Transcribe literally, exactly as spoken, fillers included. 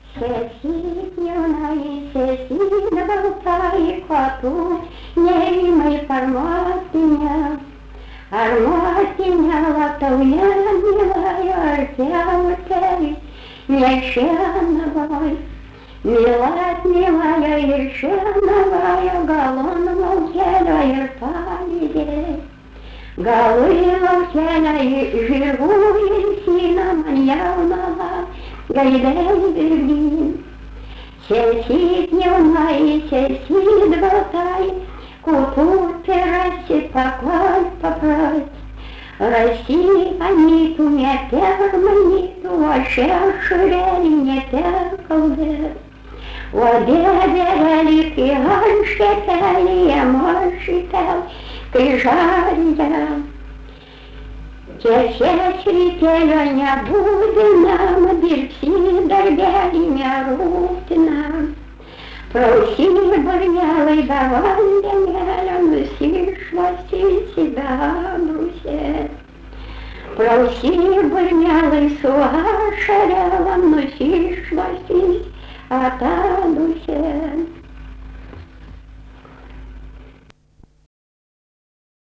Sėsyk jaunai, sėsyk baltai, ko tu neimai per motinę. Ar motinė latauja mylėjo, ar tėvutelis nešienavojo. Mylat mylėjo ir šienavojo, galon laukelio ir palydėjo. Galų į laukelio žirgų ilsina man jaunava, gaidai virdyn. Sėsyk jaunai, sėsyk baltai, kupūti rasi paklot papras. Rasi anytų nepermanytų, o šešurėlį neperkalbės. O dėdėlį, kai anštetelį, emošitel, kai žarė. Tiesies rytelio nebūdinam, dirbsi darbelį nerūpinam. Prausy burnelai be vandenėlio, nusišvastysi bebrusės. Prausy burnelai su ašarėlam, nusišvastysi, ata